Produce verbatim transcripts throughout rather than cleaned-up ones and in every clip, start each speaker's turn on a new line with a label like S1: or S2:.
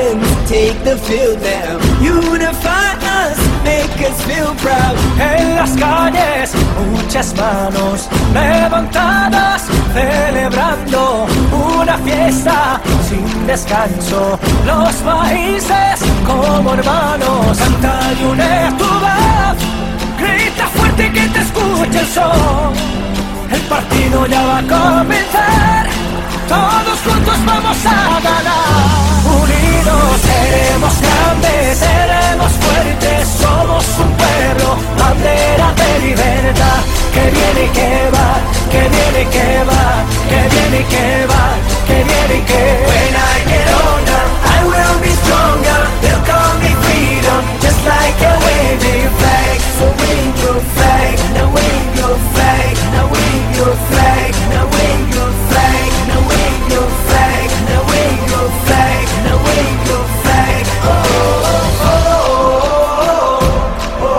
S1: friends take the field now. Unify us, make us feel proud.
S2: En las calles, muchas manos levantadas, celebrando una fiesta sin descanso. Los países como hermanos, canta y une tu voz. Grita fuerte que te escuche el sol. El partido ya va a comenzar. Todos juntos vamos a ganar. Unidos seremos grandes, seremos fuertes. Somos un pueblo, bandera de libertad. Que viene y que va, que viene y que va, que viene y que va, que viene y que va.
S1: When I get older, I will be stronger. They'll call me freedom, just like a waving flag. So wave your flag, now wave your flag, now wave your flag, now wave your flag, now wave your flag, now wave your flag, now wave your flag. Oh, oh, oh, oh, oh,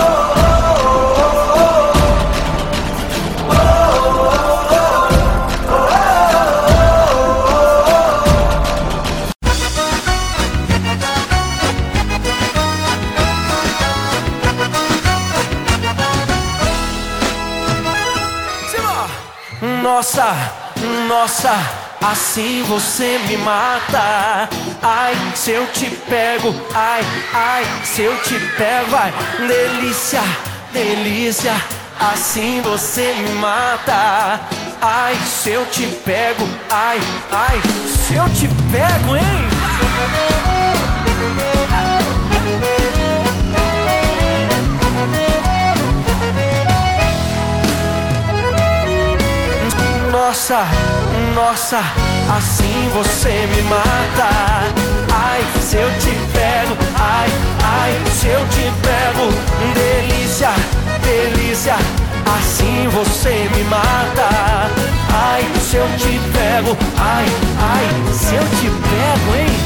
S2: Nossa, nossa, assim você me mata. Ai, se eu te pego, ai, ai, se eu te pego, ai, delícia, delícia, assim você me mata. Ai, se eu te pego, ai, ai, se eu te pego, hein? Nossa, nossa, assim você me mata. Ai, se eu te pego, ai, ai, se eu te pego, delícia, delícia, assim você me mata. Ai, se eu te pego, ai, ai, se eu te pego, hein?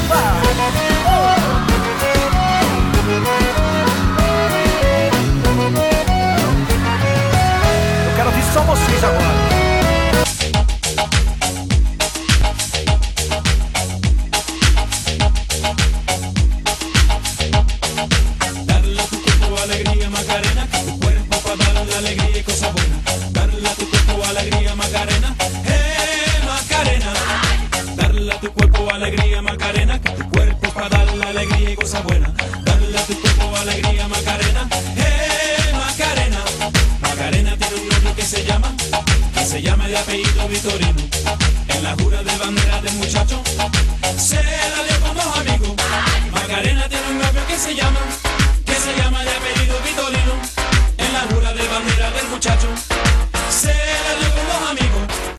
S2: Eu quero ouvir só vocês agora.
S3: Alegría Macarena, que tu cuerpo para dar la alegría y cosa buena. Dale a tu cuerpo alegría Macarena, eh Macarena. Macarena tiene un novio que se llama, que se llama de apellido Vitorino. En la jura de bandera del muchacho se la dio con dos amigos. Macarena tiene un novio que se llama, que se llama de apellido Vitorino. En la jura de bandera del muchacho se la dio con dos amigos.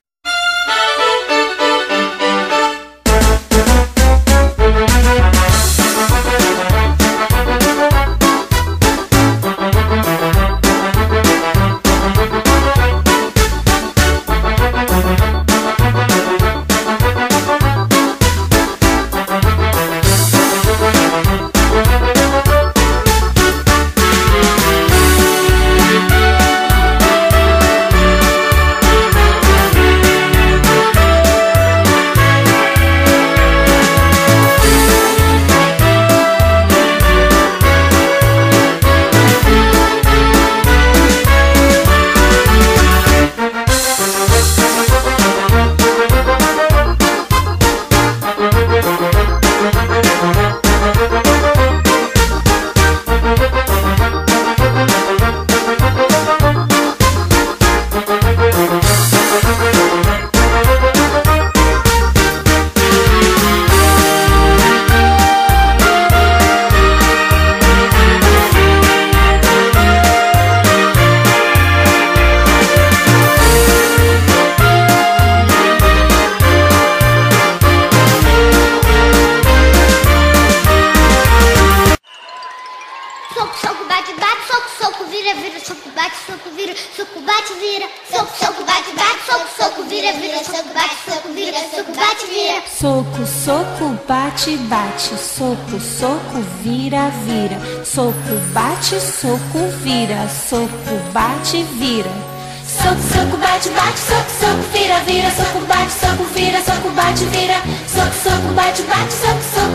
S4: Soco, soco, bate, bate, soco, soco, vira, vira, soco, bate, soco, vira, soco, bate, vira. Soco, soco, bate, bate, soco, soco, vira, vira, soco, bate, soco, vira, soco, bate, vira, soco, soco, bate, bate, soco, soco, vira,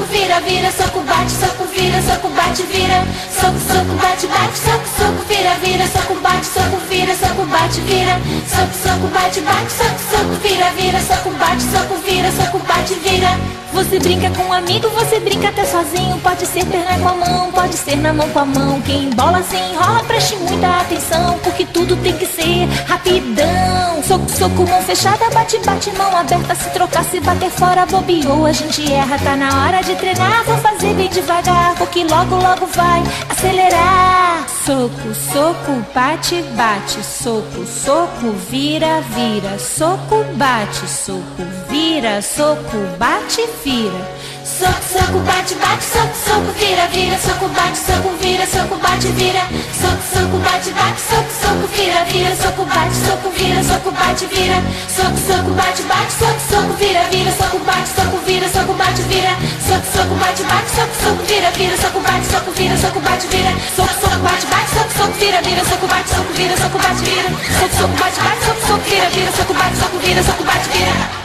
S4: vira, soco, bate, soco, vira, soco, bate, vira, soco, soco, bate, bate, soco, soco, vira, vira, soco, bate, soco, vira, soco, bate, vira, soco, soco, bate, bate, soco, soco, vira, vira, soco, bate, soco, vira, soco, bate, vira. Você brinca com um amigo, você brinca até sozinho. Pode ser perna com a mão, pode ser na mão com a mão. Quem bola se enrola, preste muita atenção, porque tudo tem que ser rapidão. Soco, soco, mão fechada, bate, bate, mão aberta. Se trocar, se bater fora, bobeou, a gente erra. Tá na hora de treinar, vou fazer bem devagar, porque logo, logo vai acelerar. Soco, soco, bate, bate. Soco, soco, vira, vira. Soco, bate, soco, vira. Soco, bate, vira. Soco, soco, bate, bate, soco, soco, vira, vira. Soco, bate, soco, vira, soco, bate, vira. Soco, soco, bate, bate, soco, soco, vira, vira. Soco, bate, soco, vira, soco, bate, vira. Soco, soco, bate, bate, soco, soco, vira, vira. Soco, bate, soco, vira, soco, bate, vira. Soco, soco, bate, bate, soco, soco, vira, vira. Soco, bate, soco, vira, soco, bate, vira. Soco, soco, bate, bate, soco, soco, vira, vira. Soco, bate, soco, vira, soco, bate, vira. Soco, soco, bate, bate, soco, soco, vira, vira. Soco, bate, soco, vira, soco, bate, vira.